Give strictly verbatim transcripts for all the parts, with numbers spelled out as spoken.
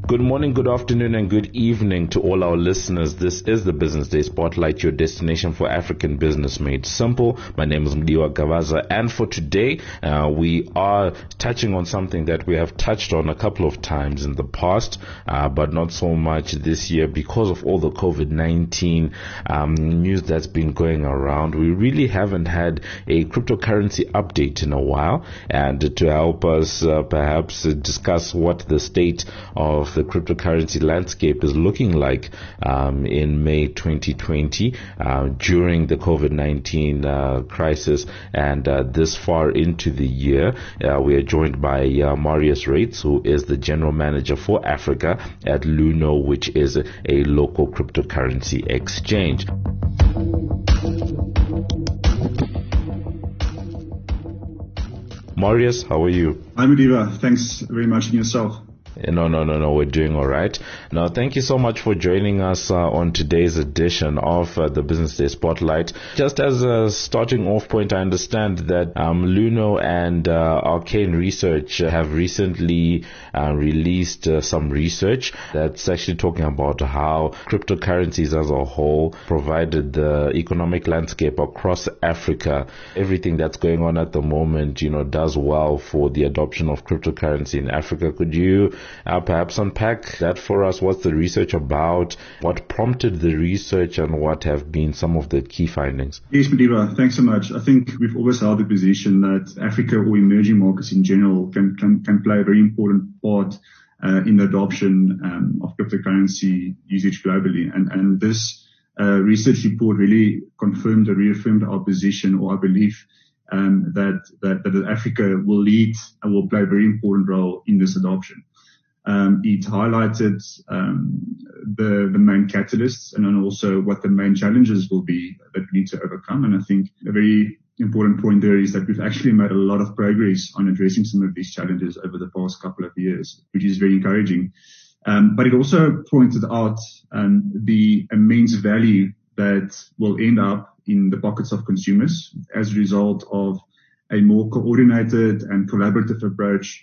Good morning, good afternoon, and good evening to all our listeners. This is the Business Day Spotlight, your destination for African business made simple. My name is Mdiwa Gavaza, and for today, uh, we are touching on something that we have touched on a couple of times in the past, uh, but not so much this year because of all the COVID nineteen um, news that's been going around. We really haven't had a cryptocurrency update in a while, and to help us uh, perhaps uh, discuss what the state of the cryptocurrency landscape is looking like um, in May twenty twenty uh, during the COVID nineteen uh, crisis and uh, this far into the year. Uh, we are joined by uh, Marius Rates, who is the General Manager for Africa at Luno, which is a, a local cryptocurrency exchange. Marius, how are you? Hi, Madiba. Thanks very much, and yourself? No, no, no, no. We're doing all right. Now, thank you so much for joining us uh, on today's edition of uh, the Business Day Spotlight. Just as a starting off point, I understand that um, Luno and uh, Arcane Research have recently uh, released uh, some research that's actually talking about how cryptocurrencies as a whole, provided the economic landscape across Africa, everything that's going on at the moment, you know, does well for the adoption of cryptocurrency in Africa. Could you Uh, perhaps unpack that for us? What's the research about? What prompted the research, and what have been some of the key findings? Yes, Madiba, thanks so much. I think we've always held the position that Africa or emerging markets in general can can, can play a very important part uh, in the adoption um, of cryptocurrency usage globally. And, and this uh, research report really confirmed or reaffirmed our position or our belief um, that, that, that Africa will lead and will play a very important role in this adoption. Um, it highlighted um, the, the main catalysts and then also what the main challenges will be that we need to overcome. And I think a very important point there is that we've actually made a lot of progress on addressing some of these challenges over the past couple of years, which is very encouraging. Um, but it also pointed out um, the immense value that will end up in the pockets of consumers as a result of a more coordinated and collaborative approach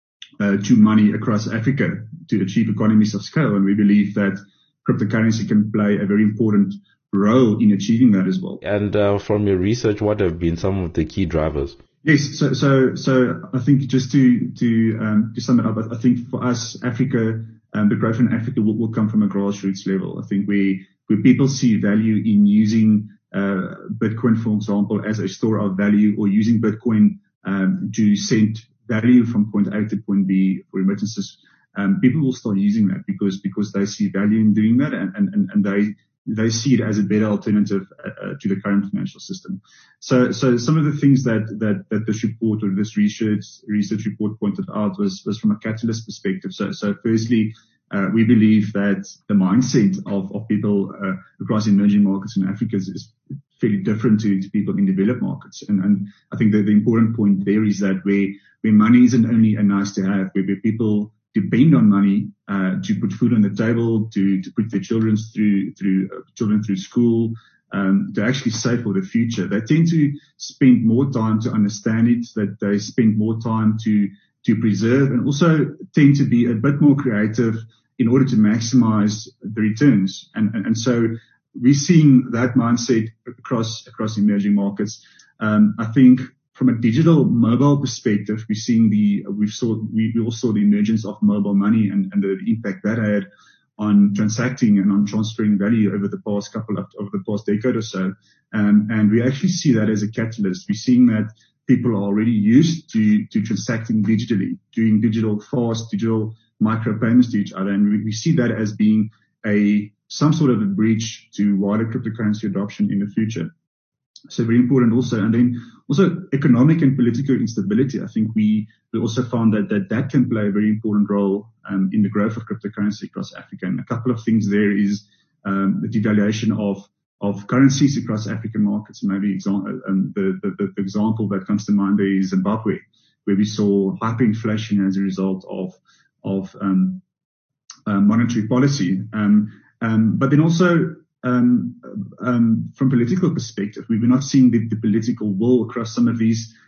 Uh, to money across Africa to achieve economies of scale. And we believe that cryptocurrency can play a very important role in achieving that as well. And uh, from your research, what have been some of the key drivers? Yes, so so so I think just to to um, to sum it up, I think for us, Africa, um, the growth in Africa will, will come from a grassroots level. I think we where people see value in using uh, Bitcoin, for example, as a store of value, or using Bitcoin um, to send value from point A to point B for remittances, um, people will start using that because because they see value in doing that, and and and they they see it as a better alternative uh, to the current financial system. So so some of the things that that that this report or this research research report pointed out was was from a catalyst perspective. So so firstly, uh, we believe that the mindset of of people uh, across emerging markets in Africa is, is fairly different to, to people in developed markets. And, and I think that the important point there is that where, where money isn't only a nice to have, where, where people depend on money uh, to put food on the table, to, to put their children through, through uh, children through school, um, to actually save for the future. They tend to spend more time to understand it, that they spend more time to, to preserve, and also tend to be a bit more creative in order to maximize the returns. And, and, and so, we're seeing that mindset across across emerging markets. Um, I think from a digital mobile perspective, we're seeing the we've saw we, we all saw the emergence of mobile money and, and the impact that had on transacting and on transferring value over the past couple of over the past decade or so. Um, and we actually see that as a catalyst. We're seeing that people are already used to to transacting digitally, doing digital fast, digital micro payments to each other, and we, we see that as being a some sort of a bridge to wider cryptocurrency adoption in the future. So very important also. And then also economic and political instability. I think we, we also found that, that that can play a very important role um, in the growth of cryptocurrency across Africa. And a couple of things there is um, the devaluation of of currencies across African markets. Maybe example, um, the, the, the example that comes to mind there is Zimbabwe, where we saw hyperinflation as a result of of um, uh, monetary policy. Um, Um, but then also, um, um, from political perspective, we were not seeing the, the political will across some of these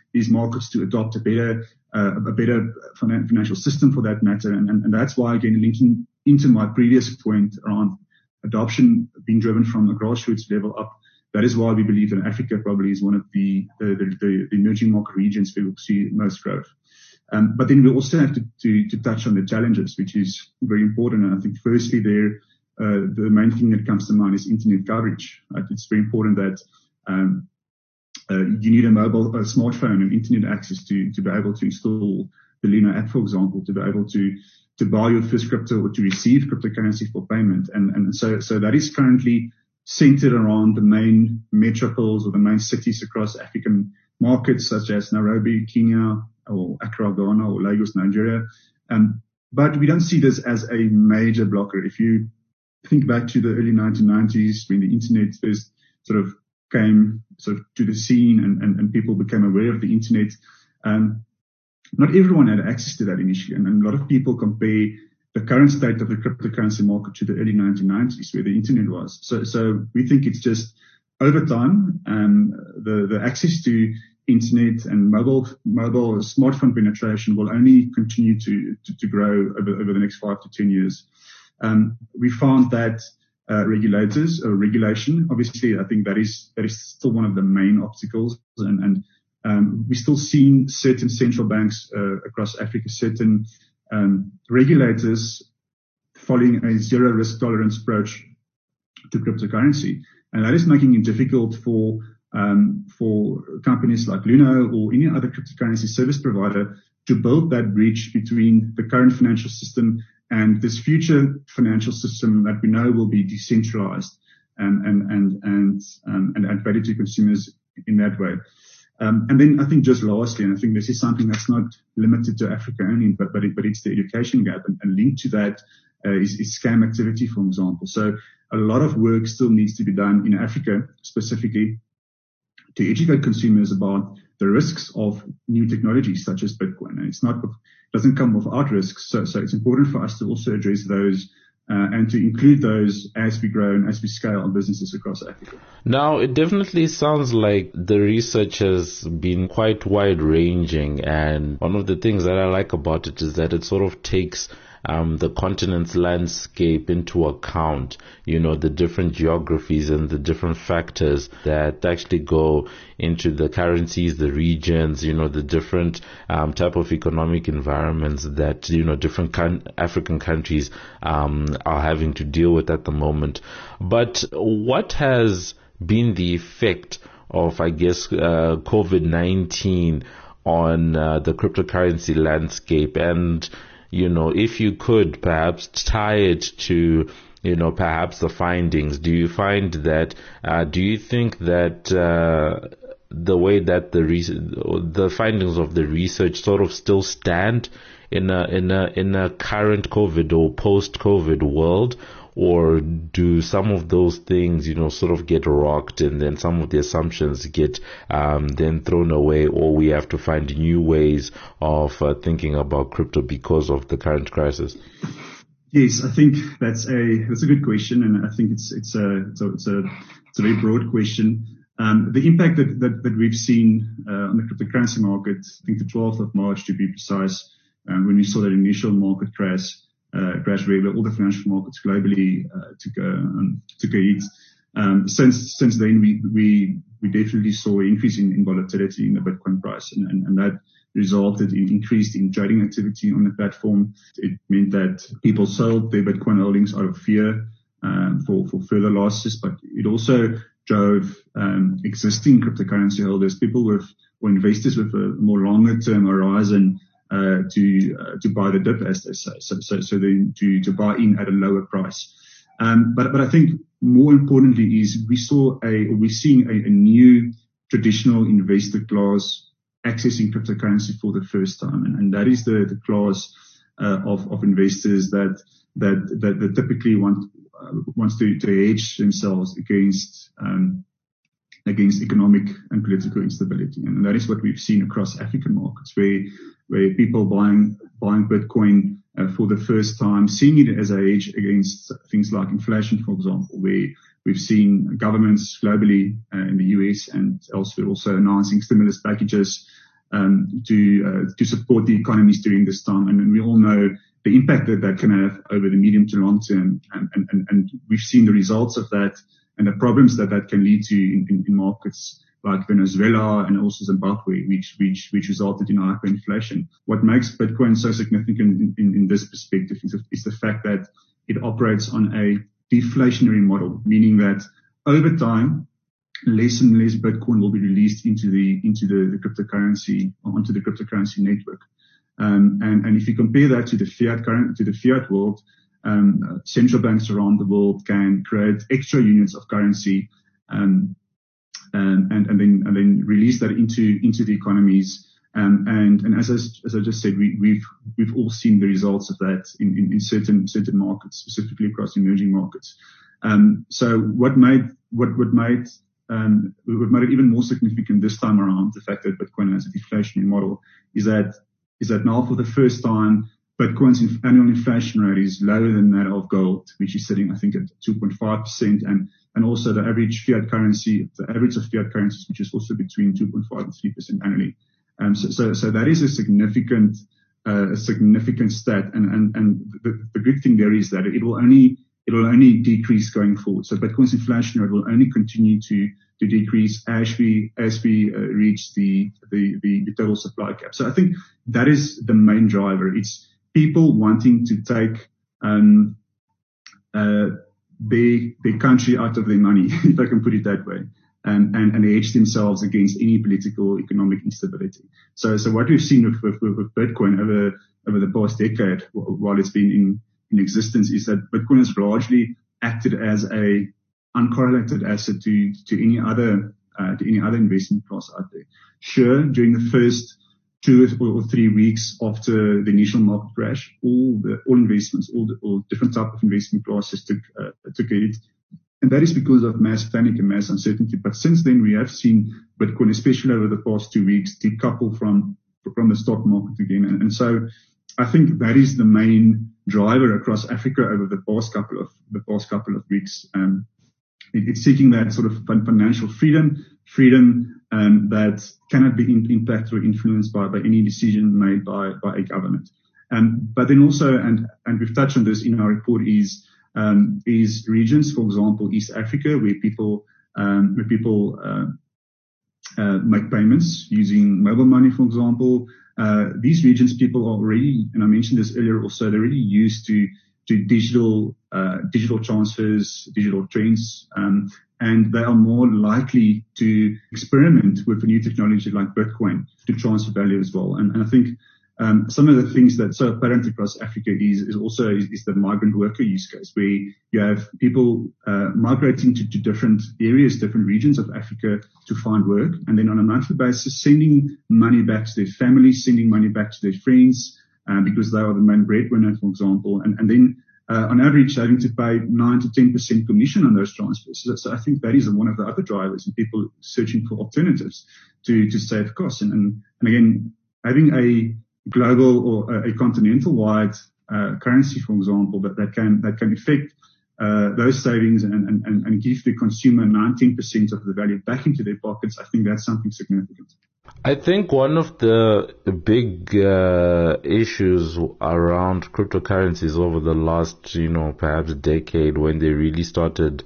these markets to adopt a better, uh, a better financial system for that matter. And, and, and that's why, again, linking into my previous point around adoption being driven from a grassroots level up, that is why we believe that Africa probably is one of the, the, the, the emerging market regions where we'll see most growth. Um, but then we also have to, to, to touch on the challenges, which is very important. And I think firstly there, uh, the main thing that comes to mind is internet coverage. Right? It's very important that, um, uh, you need a mobile, a smartphone and internet access to, to be able to install the Luna app, for example, to be able to, to buy your first crypto or to receive cryptocurrency for payment. And, and so, so that is currently centered around the main metropoles or the main cities across African markets, such as Nairobi, Kenya, or Accra, Ghana, or Lagos, Nigeria. Um, but we don't see this as a major blocker. If you think back to the early nineteen nineties, when the internet first sort of came sort of to the scene and, and, and people became aware of the internet, um, not everyone had access to that initially. And, and a lot of people compare the current state of the cryptocurrency market to the early nineteen nineties, where the internet was. So, so we think it's just over time, um, the, the access to internet and mobile, mobile smartphone penetration will only continue to, to, to grow over, over the next five to ten years. Um, we found that, uh, regulators or regulation, obviously, I think that is, that is still one of the main obstacles. And, and, um, we still see certain central banks, uh, across Africa, certain, um, regulators following a zero risk tolerance approach to cryptocurrency. And that is making it difficult for, um, for companies like Luna or any other cryptocurrency service provider to build that bridge between the current financial system and this future financial system that we know will be decentralized and, and, and, and, um, and add value to consumers in that way. Um, and then I think just lastly, and I think this is something that's not limited to Africa only, but, but, it, but it's the education gap, and, and linked to that, uh, is, is scam activity, for example. So a lot of work still needs to be done in Africa specifically to educate consumers about the risks of new technologies such as Bitcoin. And it's not, it doesn't come without risks. So, so it's important for us to also address those, uh, and to include those as we grow and as we scale our businesses across Africa. Now, it definitely sounds like the research has been quite wide ranging. And one of the things that I like about it is that it sort of takes Um, the continent's landscape into account, you know, the different geographies and the different factors that actually go into the currencies, the regions, you know, the different um, type of economic environments that, you know, different con- African countries um, are having to deal with at the moment. But what has been the effect of, I guess, uh, COVID nineteen on uh, the cryptocurrency landscape? And you know, if you could perhaps tie it to, you know, perhaps the findings, do you find that, uh, do you think that, uh, the way that the re- the findings of the research sort of still stand in a, in a, in a current COVID or post-COVID world? Or do some of those things, you know, sort of get rocked, and then some of the assumptions get um, then thrown away, or we have to find new ways of uh, thinking about crypto because of the current crisis? Yes, I think that's a that's a good question, and I think it's it's a it's a it's a, it's a very broad question. Um, the impact that, that, that we've seen uh, on the cryptocurrency market, I think the twelfth of March to be precise, um, when we saw that initial market crash. Uh, crash where all the financial markets globally uh, took a um, took a hit. Um, since since then, we we we definitely saw an increase in, in volatility in the Bitcoin price, and, and, and that resulted in increased in trading activity on the platform. It meant that people sold their Bitcoin holdings out of fear um, for for further losses, but it also drove um, existing cryptocurrency holders, people with or investors with a more longer term horizon. Uh, to, uh, to buy the dip, as they say. So, so, so then to, to buy in at a lower price. Um, but, but I think more importantly is we saw a, or we're seeing a, a new traditional investor class accessing cryptocurrency for the first time. And, and that is the, the class, uh, of, of investors that, that, that, that typically want, uh, wants to, to hedge themselves against, um, against economic and political instability. And that is what we've seen across African markets, where where people buying buying Bitcoin uh, for the first time, seeing it as a hedge against things like inflation, for example, where we've seen governments globally uh, in the U S and elsewhere also announcing stimulus packages um, to uh, to support the economies during this time. And, and we all know the impact that that can have over the medium to long term. And, and, and, and we've seen the results of that and the problems that that can lead to in, in, in markets like Venezuela and also Zimbabwe, which, which, which resulted in hyperinflation. What makes Bitcoin so significant in, in, in this perspective is, is the fact that it operates on a deflationary model, meaning that over time, less and less Bitcoin will be released into the, into the, the cryptocurrency, onto the cryptocurrency network. Um, and, and if you compare that to the fiat current, to the fiat world, um, central banks around the world can create extra units of currency, um, and, and, and then, and then release that into, into the economies. Um, and, and as I, as I just said, we, we've, we've all seen the results of that in, in, in certain, certain markets, specifically across emerging markets. Um, so what made, what, what made, um, what made it even more significant this time around, the fact that Bitcoin has a deflationary model, is that, is that now for the first time, Bitcoin's annual inflation rate is lower than that of gold, which is sitting, I think, at two point five percent. And, and also the average fiat currency, the average of fiat currencies, which is also between two point five and three percent annually. Um, so, so, so that is a significant, uh, a significant stat. And, and, and the, the good thing there is that it will only, it will only decrease going forward. So Bitcoin's inflation rate will only continue to, to decrease as we, as we uh, reach the, the, the, the total supply cap. So I think that is the main driver. It's people wanting to take, um, uh, their, their country out of their money, if I can put it that way. And, and, and hedge themselves against any political, economic instability. So, so what we've seen with, with, with Bitcoin over, over the past decade, while it's been in, in existence, is that Bitcoin has largely acted as a uncorrelated asset to, to any other, uh, to any other investment class out there. Sure, during the first two or three weeks after the initial market crash, all the, all investments, all the, all different type of investment classes took, uh, took a hit. And that is because of mass panic and mass uncertainty. But since then, we have seen Bitcoin, especially over the past two weeks, decouple from, from the stock market again. And, and so I think that is the main driver across Africa over the past couple of, the past couple of weeks. Um, it, it's seeking that sort of financial freedom, freedom, um, that cannot be in, impacted or influenced by, by any decision made by, by a government. Um, but then also, and, and we've touched on this in our report, is, Um, is regions, for example, East Africa, where people, um, where people, uh, uh, make payments using mobile money, for example. Uh, these regions, people are already, and I mentioned this earlier also, they're already used to, to digital, uh, digital transfers, digital trends, um, and they are more likely to experiment with a new technology like Bitcoin to transfer value as well. And, and I think, Um, some of the things that so apparent across Africa is, is also is, is the migrant worker use case, where you have people uh, migrating to, to different areas, different regions of Africa to find work, and then on a monthly basis sending money back to their families, sending money back to their friends, uh, because they are the main breadwinner, for example, and, and then uh, on average having to pay nine to ten percent commission on those transfers. So, so I think that is one of the other drivers, and people searching for alternatives to to save costs. And, and, and again, having a global or a continental wide uh, currency, for example, that, that can that can affect uh, those savings and, and, and give the consumer nineteen percent of the value back into their pockets, I think that's something significant. I think one of the big uh, issues around cryptocurrencies over the last, you know, perhaps decade, when they really started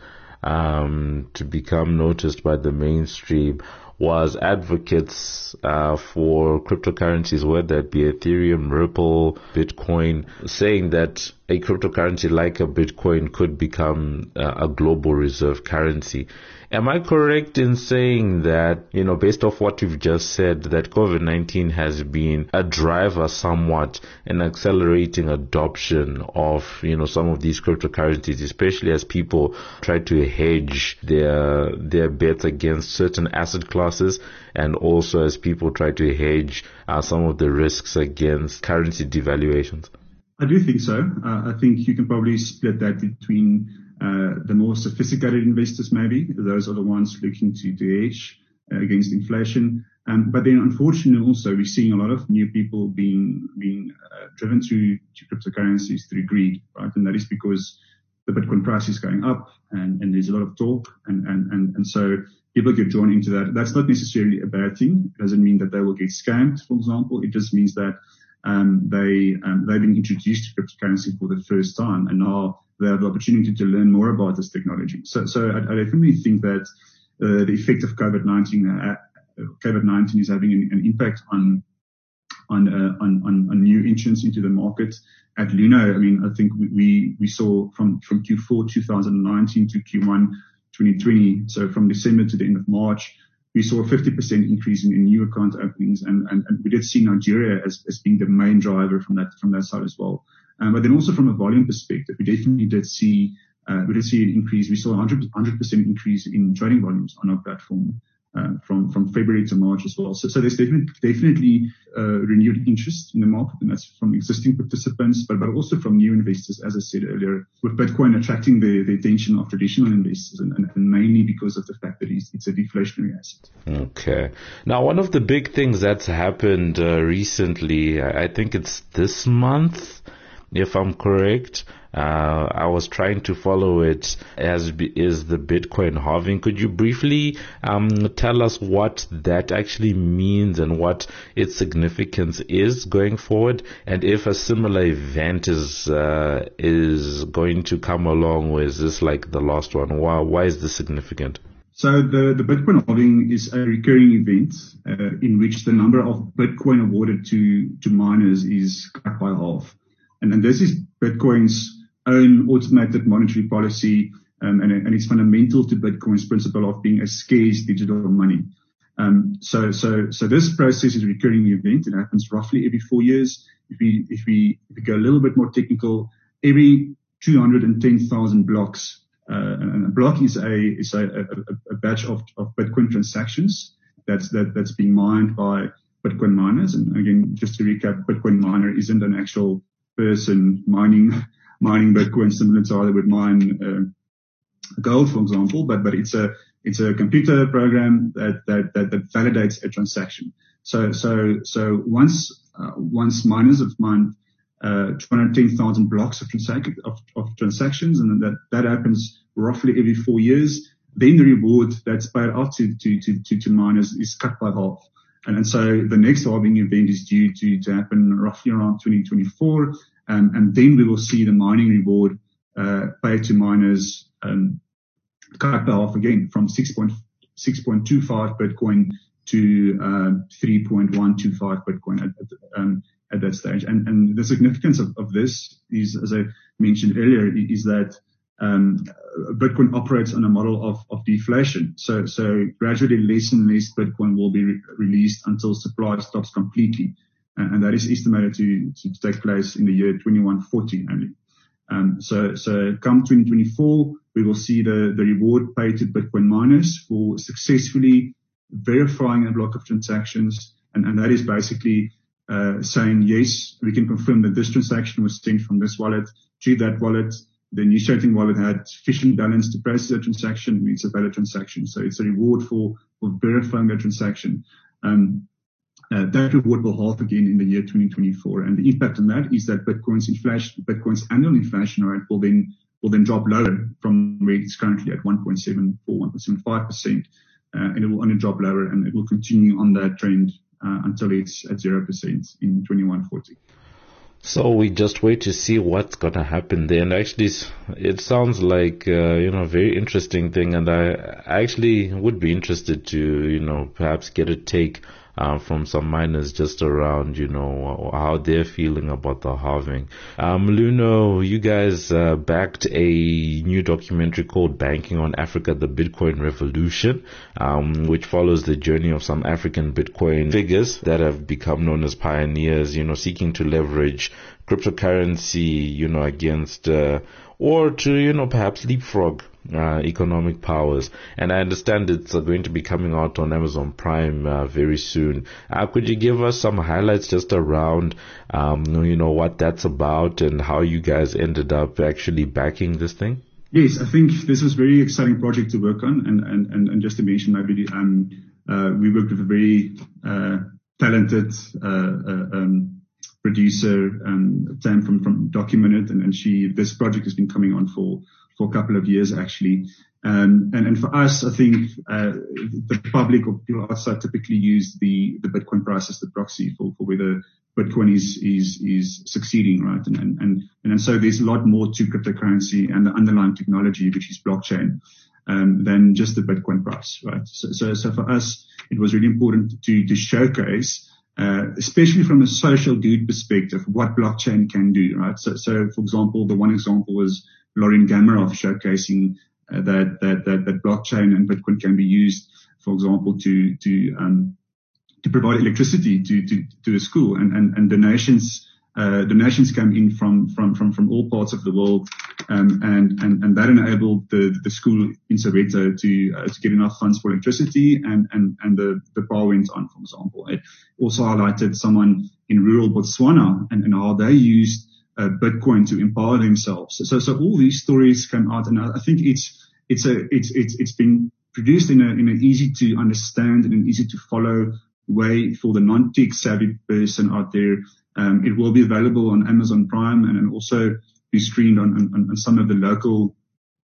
um, to become noticed by the mainstream, was advocates uh, for cryptocurrencies, whether it be Ethereum, Ripple, Bitcoin, saying that a cryptocurrency like a Bitcoin could become uh, a global reserve currency. Am I correct in saying that, you know, based off what you've just said, that COVID nineteen has been a driver somewhat in accelerating adoption of, you know, some of these cryptocurrencies, especially as people try to hedge their their bets against certain asset classes, and also as people try to hedge uh, some of the risks against currency devaluations? I do think so. Uh, I think you can probably split that between uh, the more sophisticated investors, maybe. Those are the ones looking to, to hedge uh, against inflation. Um, but then unfortunately also we're seeing a lot of new people being, being uh, driven to, to cryptocurrencies through greed, right? And that is because the Bitcoin price is going up and, and there's a lot of talk. And, and, and, and so people get drawn into that. That's not necessarily a bad thing. It doesn't mean that they will get scammed, for example. It just means that um, they, um, they've been introduced to cryptocurrency for the first time, and now they have the opportunity to learn more about this technology. So, so I, I definitely think that uh, the effect of COVID nineteen, uh, COVID nineteen is having an, an impact on on, uh, on on on new entrants into the market. At Luno, I mean, I think we we, we saw from from Q four twenty nineteen to Q one twenty twenty, so from December to the end of March, we saw a fifty percent increase in, in new account openings, and, and, and we did see Nigeria as, as being the main driver from that from that side as well. Um, but then also from a volume perspective, we definitely did see uh, we did see an increase. We saw a hundred hundred percent increase in trading volumes on our platform uh, from from February to March as well. So, so there's definitely definitely uh, renewed interest in the market, and that's from existing participants, but but also from new investors, as I said earlier, with Bitcoin attracting the, the attention of traditional investors, and, and, and mainly because of the fact that it's, it's a deflationary asset. Okay. Now, one of the big things that's happened uh, recently, I think it's this month, if I'm correct, uh, I was trying to follow it, as be, is the Bitcoin halving. Could you briefly um, tell us what that actually means and what its significance is going forward, and if a similar event is uh, is going to come along, or is this like the last one? Why, why is this significant? So the, the Bitcoin halving is a recurring event uh, in which the number of Bitcoin awarded to, to miners is cut by half. And, and this is Bitcoin's own automated monetary policy, um, and, and it's fundamental to Bitcoin's principle of being a scarce digital money. Um, so, so, so this process is a recurring event. It happens roughly every four years. If we, if we, if we go a little bit more technical, every two hundred ten thousand blocks, uh, and a block is a, is a, a, a batch of, of Bitcoin transactions that's, that, that's being mined by Bitcoin miners. And again, just to recap, Bitcoin miner isn't an actual person mining, mining Bitcoin similar to how they would mine uh, gold, for example, but, but it's a, it's a computer program that, that, that, that validates a transaction. So, so, so once, uh, once miners have mined, uh, two hundred ten thousand blocks of, transac- of, of transactions, and that, that happens roughly every four years, then the reward that's paid out to, to, to, to, to miners is cut by half. And, and so the next halving event is due to, to happen roughly around twenty twenty-four. Um, and then we will see the mining reward, uh, paid to miners, um, cut by half again from six point two five Bitcoin to, uh, three point one two five Bitcoin at, at, um, at that stage. And, and the significance of, of this is, as I mentioned earlier, is that, um, Bitcoin operates on a model of, of deflation. So, so gradually less and less Bitcoin will be re- released until supply stops completely. And, and that is estimated to, to take place in the year twenty-one forty only. Um, so, so come twenty twenty-four, we will see the, the reward paid to Bitcoin miners for successfully verifying a block of transactions. And, and that is basically, uh, saying, yes, we can confirm that this transaction was sent from this wallet to that wallet. The initiating wallet had sufficient balance to process the transaction. It's a valid transaction. So it's a reward for, for verifying the transaction. Um, uh, that reward will halve again in the year twenty twenty-four. And the impact on that is that Bitcoin's inflation, Bitcoin's annual inflation rate will then, will then drop lower from where it's currently at one point seven four, one point seven five percent. Uh, and it will only drop lower, and it will continue on that trend, uh, until it's at zero percent in twenty-one forty. So we just wait to see what's going to happen there. And actually, it sounds like, uh, you know, a very interesting thing. And I, I actually would be interested to, you know, perhaps get a take uh, from some miners just around, you know, how they're feeling about the halving. Um, Luno, you guys uh, backed a new documentary called Banking on Africa, the Bitcoin Revolution, um, which follows the journey of some African Bitcoin figures that have become known as pioneers, you know, seeking to leverage cryptocurrency, you know, against, uh, or to, you know, perhaps leapfrog uh, economic powers. And I understand it's uh, going to be coming out on Amazon Prime uh, very soon. Uh, could you give us some highlights just around, um, you know, what that's about and how you guys ended up actually backing this thing? Yes, I think this was a very exciting project to work on. And, and, and, and just to mention, maybe, um, uh, we worked with a very, uh, talented, uh, uh um, producer, um, Tam from, from Documented, and, and she, this project has been coming on for, for a couple of years actually. Um, and, and for us, I think, uh, the public or people outside typically use the, the Bitcoin price as the proxy for, for whether Bitcoin is, is, is succeeding, right? And, and, and, and so there's a lot more to cryptocurrency and the underlying technology, which is blockchain, um, than just the Bitcoin price, right? So, so, so for us, it was really important to, to showcase, uh, especially from a social good perspective, what blockchain can do, right? So, so for example, the one example was Lauren Gamarov showcasing uh, that, that, that, that blockchain and Bitcoin can be used, for example, to, to, um, to provide electricity to, to, to a school, and, and, and donations, uh, donations come in from, from, from, from all parts of the world. Um, and, and, and that enabled the, the school in Soweto to, uh, to get enough funds for electricity, and, and, and the, the power went on, for example. It also highlighted someone in rural Botswana and, and how they used uh, Bitcoin to empower themselves. So, so all these stories come out, and I think it's, it's a, it's, it's, it's been produced in a, in an easy to understand and an easy to follow way for the non-tech savvy person out there. Um, it will be available on Amazon Prime, and, and also be streamed on, on, on some of the local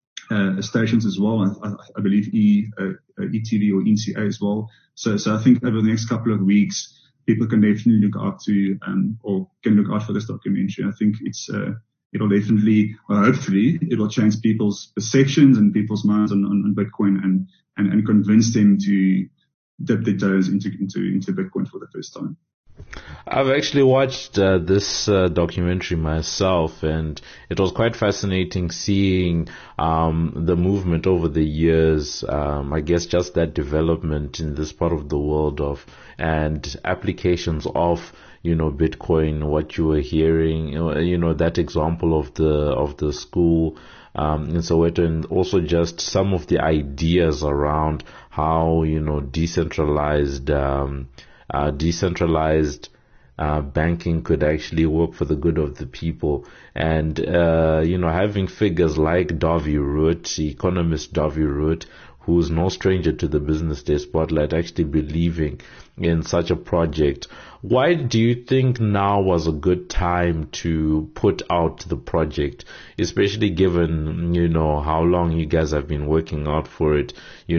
uh, stations as well. I, I, I believe E, uh, E T V or N C A as well. So, so I think over the next couple of weeks, people can definitely look out to, um, or can look out for this documentary. I think it's, uh, it'll definitely, well, hopefully, it will change people's perceptions and people's minds on, on, on Bitcoin, and, and, and convince them to dip their toes into, into, into Bitcoin for the first time. I've actually watched uh, this uh, documentary myself, and it was quite fascinating seeing um, the movement over the years. Um, I guess just that development in this part of the world of and applications of, you know, Bitcoin. What you were hearing, you know, that example of the of the school um, in Soweto, and also just some of the ideas around how, you know, decentralized. Um, Uh, decentralized uh, banking could actually work for the good of the people. And, uh, you know, having figures like Dawie Root, economist Dawie Root, who's no stranger to the Business Day Spotlight, actually believing in such a project. Why do you think now was a good time to put out the project, especially given, you know, how long you guys have been working out for it? You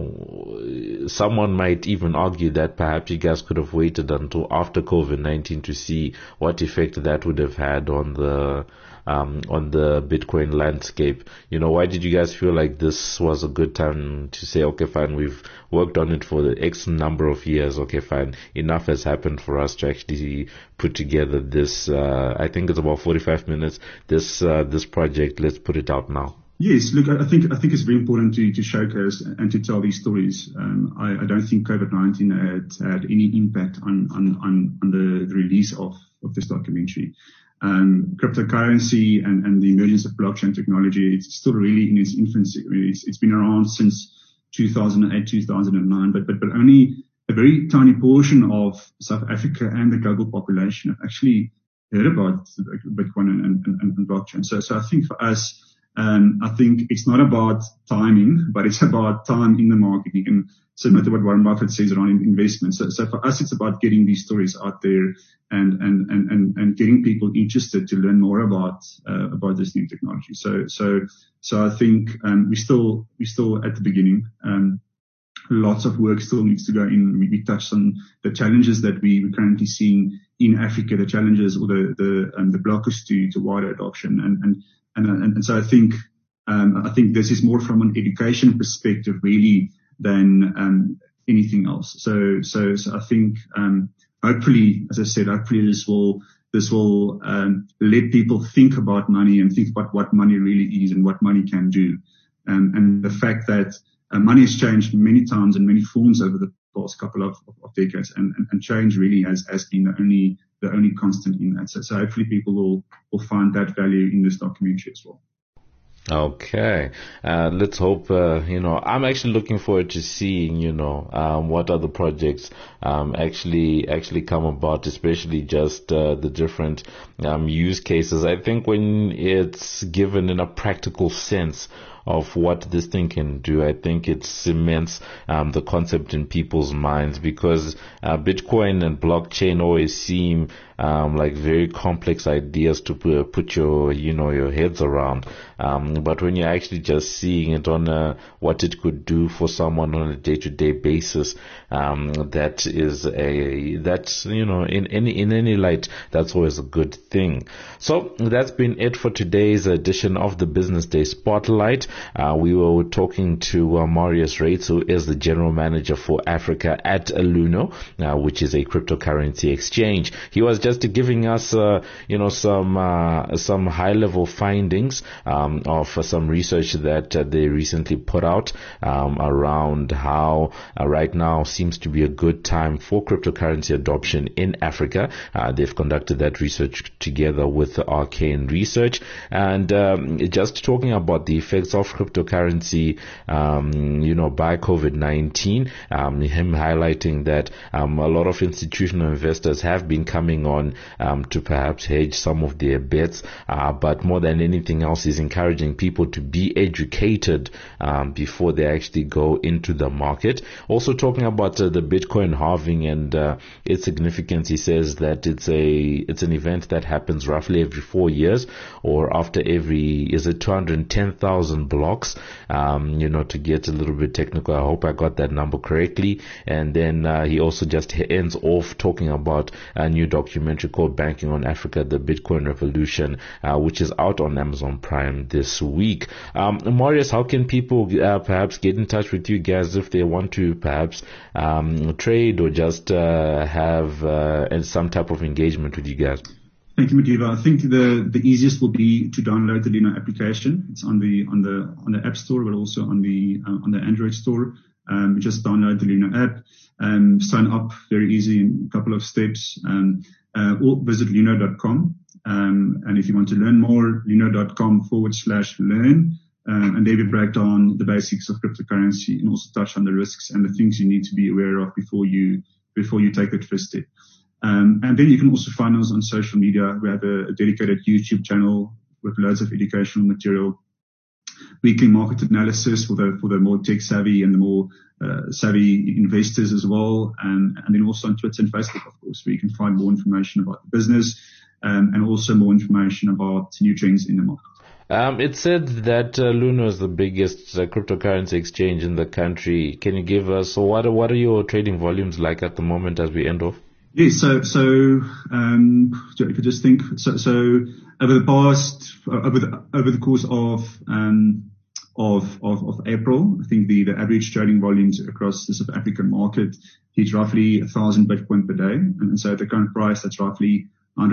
know, someone might even argue that perhaps you guys could have waited until after COVID nineteen to see what effect that would have had on the um, on the Bitcoin landscape. You know, why did you guys feel like this was a good time to say, okay, fine, we've worked on it for the X number of years, okay, fine, enough has happened for us to actually put together this, uh, I think it's about forty-five minutes, this, uh, this project, let's put it out now? Yes, look, I think I think it's very important to, to showcase and to tell these stories. Um, I, I don't think COVID nineteen had had any impact on on, on, on the, the release of, of this documentary. Um, cryptocurrency and, and the emergence of blockchain technology, it's still really in its infancy. I mean, it's, it's been around since two thousand eight, two thousand nine, but, but, but only a very tiny portion of South Africa and the global population have actually heard about Bitcoin and, and, and, and blockchain. So, so I think for us, Um, I think it's not about timing, but it's about time in the market. You can submit to what Warren Buffett says around investment. So, so for us, it's about getting these stories out there and, and, and, and, and getting people interested to learn more about, uh, about this new technology. So, so, so I think, um, we still, we still at the beginning. Um, lots of work still needs to go in. We, we touched on the challenges that we, we're currently seeing in Africa, the challenges or the, the, um, the blockers to, to wider adoption. And, and, And, and, and so I think, um, I think this is more from an education perspective really than, um, anything else. So, so, so I think, um, hopefully, as I said, hopefully this will, this will, um, let people think about money and think about what money really is and what money can do. Um, and the fact that uh, money has changed many times in many forms over the past couple of, of, of decades, and, and, and change really has, has been the only, the only constant in that. So, so hopefully people will, will find that value in this documentary as well. Okay. Uh, let's hope, uh, you know, I'm actually looking forward to seeing, you know, um, what other projects, um, actually, actually come about, especially just, uh, the different, um, use cases. I think when it's given in a practical sense of what this thing can do, I think it cements um, the concept in people's minds, because uh, Bitcoin and blockchain always seem um, like very complex ideas to put, put your, you know, your heads around. Um, but when you're actually just seeing it on a, what it could do for someone on a day-to-day basis, um, that is a, that's, you know, in any, in any light, that's always a good thing. So that's been it for today's edition of the Business Day Spotlight. Uh, we were talking to uh, Marius Reitz, who is the General Manager for Africa at Luno, uh, which is a cryptocurrency exchange. He was just giving us, uh, you know, some, uh, some high-level findings, um, of uh, some research that uh, they recently put out, um, around how uh, right now seems to be a good time for cryptocurrency adoption in Africa. Uh, they've conducted that research together with Arcane Research, and um, just talking about the effects of cryptocurrency, um, you know, by COVID nineteen, um, him highlighting that um, a lot of institutional investors have been coming on um, to perhaps hedge some of their bets, uh, but more than anything else is encouraging people to be educated um, before they actually go into the market. Also talking about uh, the Bitcoin halving and uh, its significance, he says that it's a it's an event that happens roughly every four years, or after every, is it two hundred ten thousand blocks? Um, you know, to get a little bit technical, I hope I got that number correctly. And then uh, he also just ends off talking about a new documentary called Banking on Africa, the Bitcoin Revolution, uh, which is out on Amazon Prime this week. Um, Marius, how can people uh, perhaps get in touch with you guys if they want to perhaps um, trade or just uh, have uh, some type of engagement with you guys? Thank you, Madiba. I think the, the easiest will be to download the Luno application. It's on the on the on the App Store, but also on the uh, on the Android store. Um, just download the Luno app, um, sign up very easy in a couple of steps. Um, uh, or visit luno dot com. Um, and if you want to learn more, luno.com forward slash learn. Um, and there we break down the basics of cryptocurrency and also touch on the risks and the things you need to be aware of before you, before you take that first step. Um, and then you can also find us on social media. We have a, a dedicated YouTube channel with loads of educational material, weekly market analysis for the, for the more tech savvy and the more uh, savvy investors as well. And, and then also on Twitter and Facebook, of course, where you can find more information about the business. Um, and also more information about new trends in the market. Um, it said that uh, Luno is the biggest uh, cryptocurrency exchange in the country. Can you give us, so what are, what are your trading volumes like at the moment as we end off? Yes, so, so, um, if you just think, so, so over the past, over the, over the course of, um, of, of, of April, I think the, the average trading volumes across the South African market hit roughly a thousand Bitcoin per day. And, and so at the current price, that's roughly one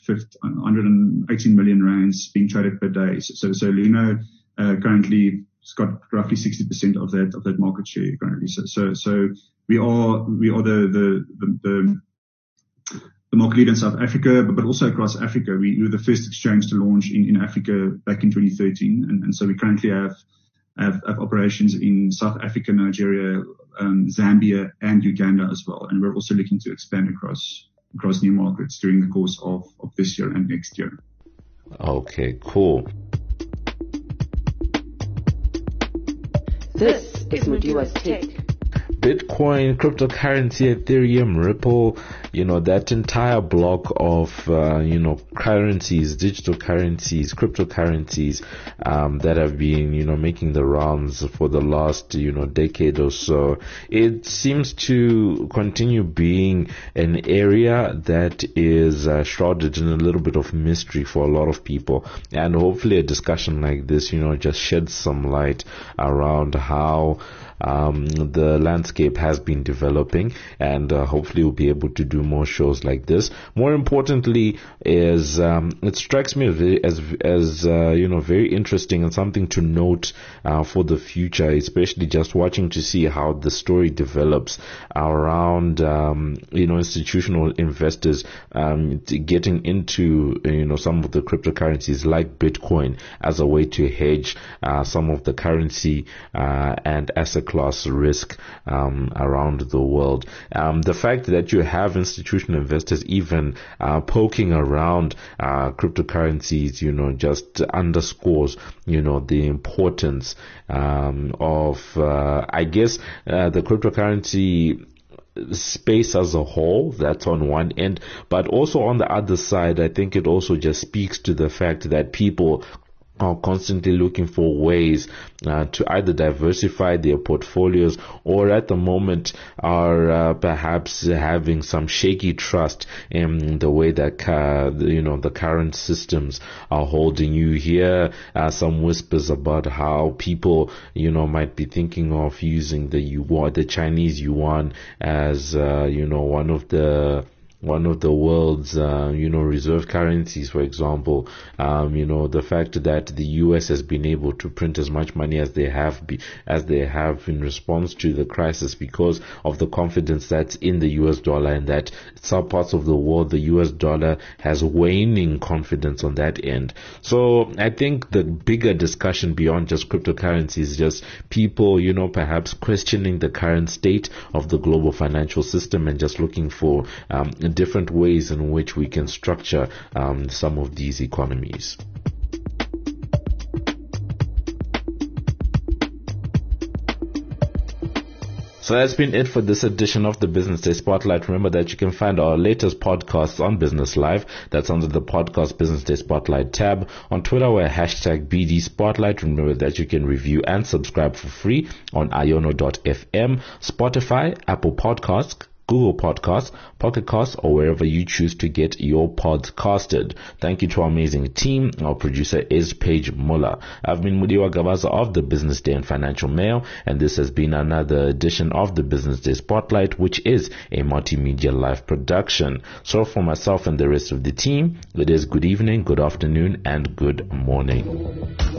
hundred eighteen million rands being traded per day. So, so, so Luno, uh, currently has got roughly sixty percent of that, of that market share currently. So, so, so we are, we are the, the, the, the, the market leader in South Africa, but, but also across Africa. We, we were the first exchange to launch in, in Africa back in twenty thirteen. And, and so we currently have, have, have operations in South Africa, Nigeria, um, Zambia and Uganda as well. And we're also looking to expand across across new markets during the course of, of this year and next year. Okay, cool. This is Mudiwa's Take. Bitcoin, cryptocurrency, Ethereum, Ripple, you know, that entire block of, uh, you know, currencies, digital currencies, cryptocurrencies, um, that have been, you know, making the rounds for the last, you know, decade or so. It seems to continue being an area that is uh, shrouded in a little bit of mystery for a lot of people. And hopefully a discussion like this, you know, just sheds some light around how Um, the landscape has been developing, and uh, hopefully we'll be able to do more shows like this. More importantly is um, it strikes me as as uh, you know, very interesting and something to note uh, for the future, especially just watching to see how the story develops around um, you know, institutional investors um, getting into, you know, some of the cryptocurrencies like Bitcoin as a way to hedge uh, some of the currency uh, and asset class risk um, around the world. Um, the fact that you have institutional investors even uh, poking around uh, cryptocurrencies, you know, just underscores, you know, the importance um, of, uh, I guess, uh, the cryptocurrency space as a whole. That's on one end, but also on the other side, I think it also just speaks to the fact that people are constantly looking for ways uh, to either diversify their portfolios, or at the moment are uh, perhaps having some shaky trust in the way that uh, you know the current systems are holding. You hear uh, some whispers about how people you know might be thinking of using the yuan, the Chinese yuan, as uh, you know one of the one of the world's, uh, you know, reserve currencies, for example. Um, you know, the fact that the U S has been able to print as much money as they have be, as they have in response to the crisis because of the confidence that's in the U S dollar, and that some parts of the world, the U S dollar has waning confidence on that end. So I think the bigger discussion beyond just cryptocurrency is just people, you know, perhaps questioning the current state of the global financial system and just looking for um, different ways in which we can structure um, some of these economies. So that's been it for this edition of the Business Day Spotlight. Remember that you can find our latest podcasts on Business Live. That's under the podcast Business Day Spotlight tab. On Twitter, we're hashtag B D Spotlight. Remember that you can review and subscribe for free on iono dot f m, Spotify, Apple Podcasts, Google Podcasts, Pocket Casts, or wherever you choose to get your pods casted. Thank you to our amazing team. Our producer is Paige Muller. I've been Mudiwa Gavaza of the Business Day and Financial Mail, and this has been another edition of the Business Day Spotlight, which is a multimedia live production. So for myself and the rest of the team, it is good evening, good afternoon, and good morning.